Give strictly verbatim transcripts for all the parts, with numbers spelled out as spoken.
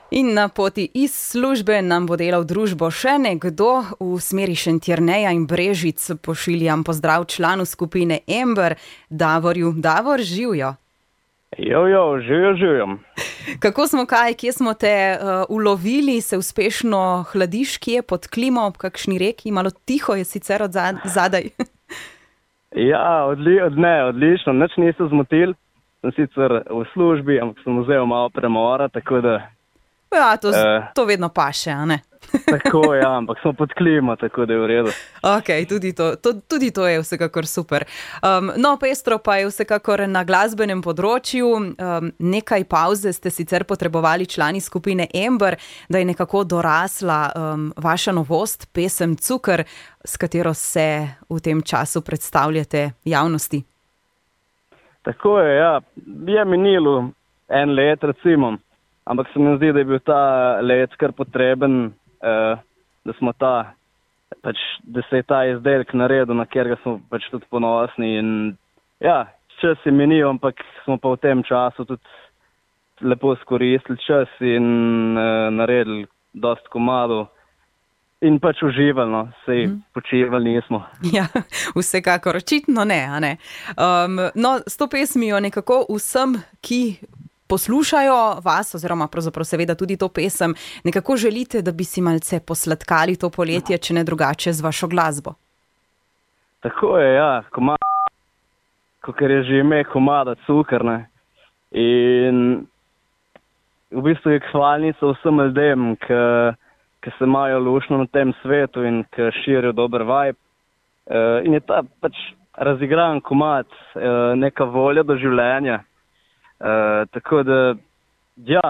In na poti iz službe nam bo delal družbo še nekdo. V smeri Šentjerneja in Brežic pošiljam pozdrav članu skupine Ember, Davorju. Davor, živjo. Jo, jo, živjo, živjo. Kako smo kaj, kje smo te uh, ulovili, se uspešno hladiš, kje pod klimo, ob kakšni reki, malo tiho je sicer od zadaj. Ja, odli, od, ne, odlično, nič niso zmotili. Sem sicer v službi, ampak sem vzel malo premora, tako da... Ja, to, uh, to vedno paše, a ne? Tako, ja, ampak smo pod klimo, tako da je v redu. Ok, tudi to, to, tudi to je vsekakor super. Um, no, pestro pa je vsekakor na glasbenem področju. Um, nekaj pauze ste sicer potrebovali člani skupine Ember, da je nekako dorasla um, vaša novost, pesem Cukr, s katero se v tem času predstavljate javnosti. Tako je, ja. Je minilo en let, recimo. Ampak se mi zdi, da je bil ta let kar potreben, uh, da smo ta, pač, da se je ta izdelek naredil, na katerega smo pač tudi ponosni. In ja, čas je minil, ampak smo pa v tem času tudi lepo skoristili čas in uh, naredili dosti komadov. In pač uživali, no, sej mm. počivali nismo. Ja, vsekakor, očitno ne, a ne. Um, no, s to pesmijo nekako vsem, ki poslušajo vas, oziroma pravzaprav seveda tudi to pesem, nekako želite, da bi si malce posladkali to poletje, če ne drugače z vašo glasbo. Tako je, ja, komada, kakor je že ime komada Cukr, ne. In v bistvu je hvalnica vsem ljudem, ki, ki se imajo lušno na tem svetu in ki širijo dober vibe. Uh, in je ta pač razigran komad, uh, neka volja do življenja. Uh, tako da, ja,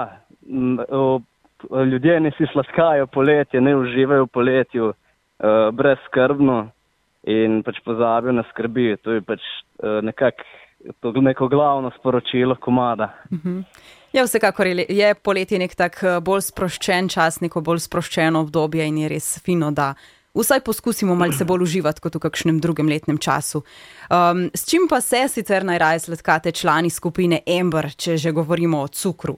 ljudje ne si sladkajo poletje, ne uživajo v poletju uh, brezskrbno in pač pozabijo na skrbi. To je pač uh, nekako neko glavno sporočilo komada. Uh-huh. Ja, vsekakor je, je poletje nek tak bolj sproščen čas, neko bolj sproščeno obdobje in je res fino, da vsaj poskusimo malce bolj uživati kot v kakšnem drugem letnem času. Um, s čim pa se sicer najraje sladkate člani skupine Ember, če že govorimo o cukru?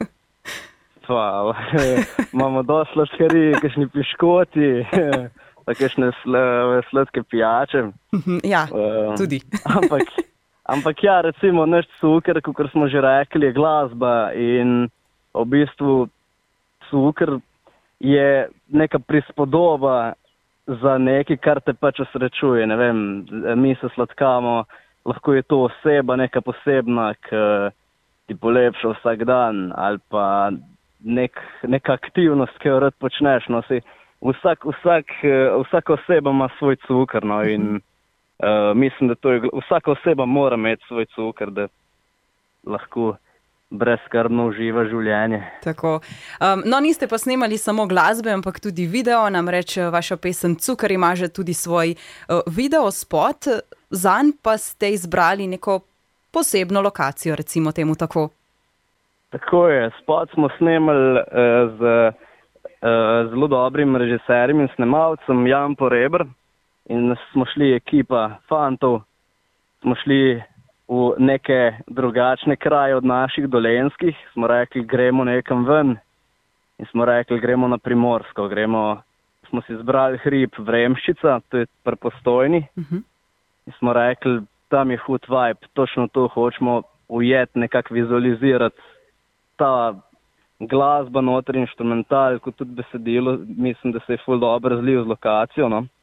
Pa, imamo dosti sladkarij, kakšni piškoti, kakšne sl sladke pijače. Ja, um, tudi. ampak, ampak ja, recimo naš cukr, kot smo že rekli, je glasba in v bistvu cukr je neka prispodoba za nekaj, kar te pač osrečuje. Ne vem, mi se sladkamo, lahko je to oseba neka posebna, ki ti polepša vsak dan, ali pa nek, neka aktivnost, ki jo rad počneš. No, si, vsak, vsak, vsaka oseba ima svoj cukr, no, in uh, mislim, da to je, vsaka oseba mora imeti svoj cukr, da lahko brezskrbno uživa življenje. Tako. Um, no, niste pa snemali samo glasbe, ampak tudi video, namreč vaša pesem Cukr ima že tudi svoj uh, video spot, zanj pa ste izbrali neko posebno lokacijo, recimo temu tako. Tako je, spot smo snemali uh, z uh, zelo dobrim režiserjem in snemalcem Jan Porebr in smo šli ekipa fantov, smo šli v neke drugačne kraje od naših dolenskih, smo rekli, gremo nekam ven in smo rekli, gremo na Primorsko, gremo, smo si izbrali hrib Vremščica, to je pri Postojni, uh-huh. In smo rekli, tam je hud vibe, točno to hočemo ujeti, nekako vizualizirati ta glasba, noter inštrumental, kot tudi besedilo, mislim, da se je ful dobro razlil z lokacijo, no.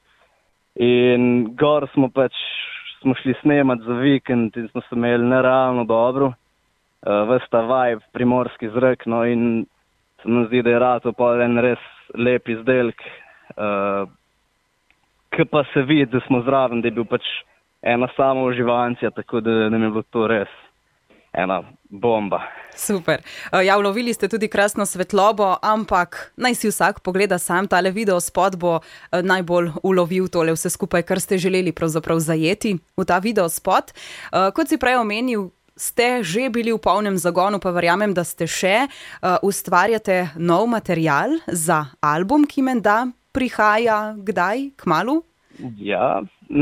In gor smo pač smo šli snemati za vikend in smo se imeli nerealno dobro, uh, ves ta vibe, primorski zrak, no, in se nam zdi, da je rato pa en res lep izdelek, uh, ki pa se vidi, da smo zraven, da je bil pač ena sama uživancija, tako da nam je bilo to res ena bomba. Super. Ja, ulovili ste tudi krasno svetlobo, ampak naj si vsak pogleda sam, tale video spot bo najbolj ulovil tole vse skupaj, kar ste želeli pravzaprav zajeti v ta video spot. Kot si prej omenil, ste že bili v polnem zagonu, pa verjamem, da ste še, ustvarjate nov material za album, ki menda prihaja kdaj, kmalu? Ja,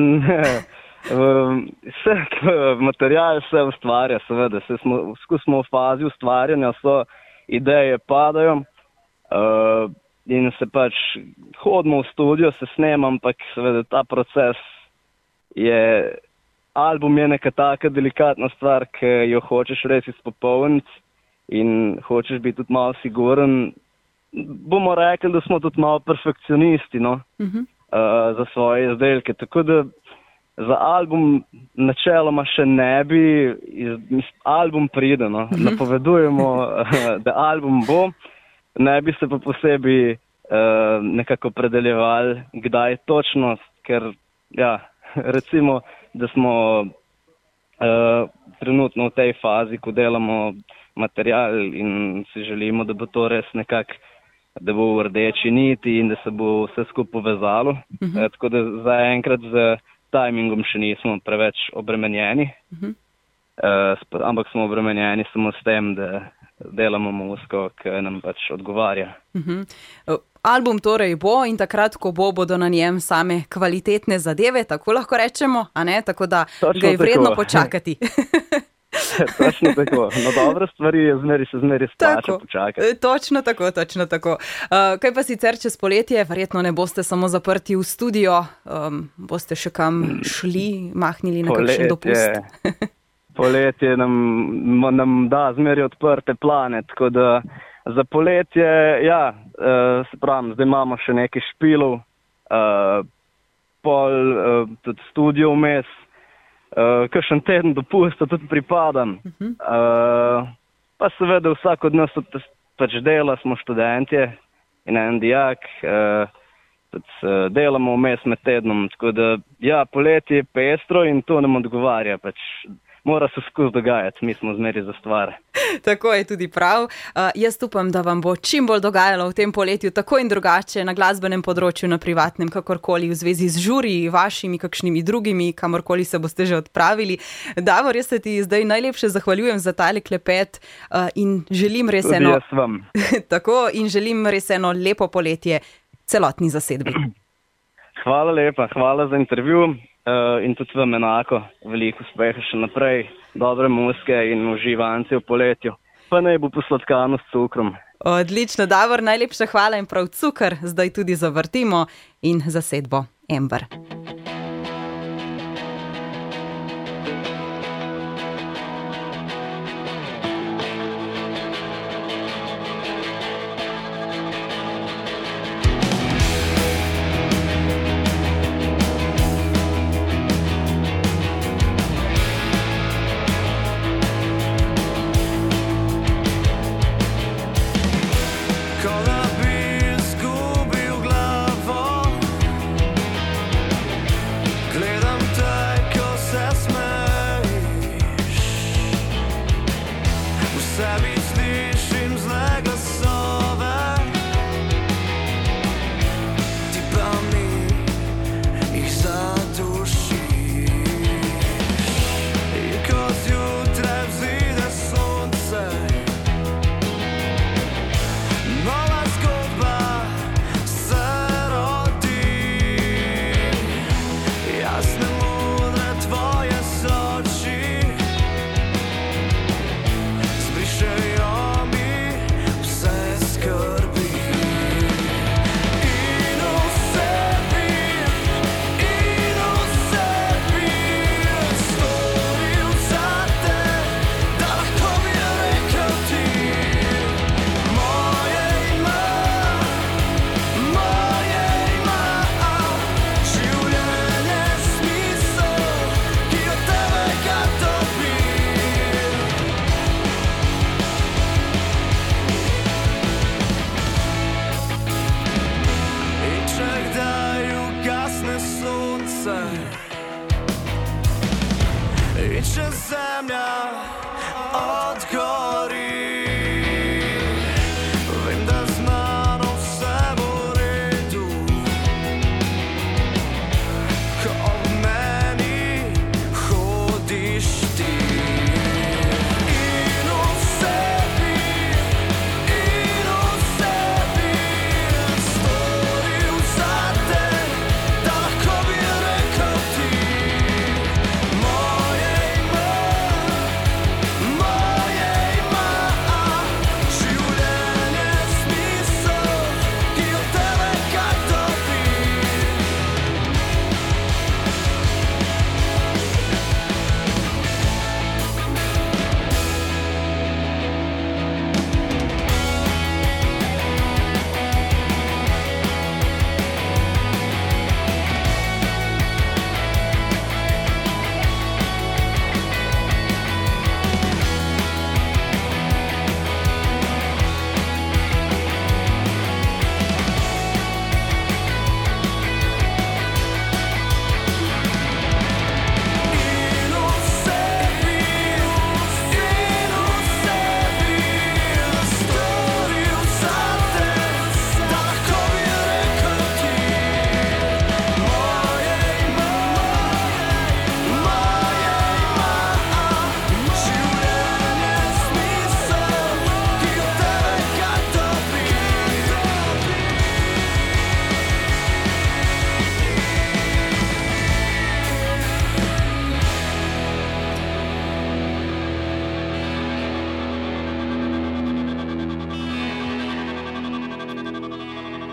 Vse, material se ustvarja, seveda, se smo, smo v fazi ustvarjanja, so ideje padajo, Uh, in se pač hodimo v studio, se snemam, ampak seveda ta proces je, album je neka taka delikatna stvar, ki jo hočeš res izpopolniti in hočeš biti tudi malo siguren. Bomo rekli, da smo tudi malo perfekcionisti, no, uh-huh. uh, za svoje izdelke, tako da za album načeloma še ne bi, iz, album pride, no, uh-huh. napovedujemo, da album bo, ne bi se pa posebej uh, nekako predeljevali, kdaj točno, ker ja, recimo, da smo uh, trenutno v tej fazi, ko delamo material in si želimo, da bo to res nekako, da bo v rdeči niti in da se bo vse skupaj povezalo. Uh-huh. E, tako da zaenkrat z timingom še nismo preveč obremenjeni, uh-huh. e, sp- ampak smo obremenjeni samo s tem, da delamo muziko, ki nam pač odgovarja. Uh-huh. Album torej bo in takrat, ko bo, bodo na njem same kvalitetne zadeve, tako lahko rečemo, a ne? Tako da točno ga je vredno tako počakati. Točno tako. No, dobre stvari je zmeri se zmeri splača počakati. Točno tako, točno tako. Uh, kaj pa sicer čez poletje? Verjetno ne boste samo zaprti v studio, um, boste še kam šli, mahnili na kakšen dopust? Poletje nam, nam da zmeri odprte plane, tako da za poletje, ja, uh, se pravim, zdaj imamo še nekaj špilov, uh, pol uh, tudi studio vmes, Uh, kakšen teden dopusta tudi pripadam. Uh-huh. Uh, pa seveda vsak od nas tudi pač dela, smo študentje in en dijak, uh, tudi uh, delamo vmes med tednom, tako da ja, poletje je pestro in to nam odgovarja, pač mora se skozi dogajati, mi smo zmeri za stvar. Tako je tudi prav. Uh, jaz upam, da vam bo čim bolj dogajalo v tem poletju, tako in drugače, na glasbenem področju, na privatnem, kakorkoli, v zvezi z žuriji, vašimi, kakšnimi drugimi, kamorkoli se boste že odpravili. Davor, jaz se ti zdaj najlepše zahvaljujem za tale klepet uh, in želim res tudi eno... jaz vam. Tako, in želim res eno lepo poletje celotni zasedbi. Hvala lepa, hvala za intervju. Uh, in tudi vam enako, veliko uspeha še naprej, dobre muzike in uživanci v poletju. Pa naj bo posladkano s cukrom. Odlično, Davor, najlepša hvala in prav cukor zdaj tudi zavrtimo in zasedbo Ember. Zemlja odgori, vem, da znam.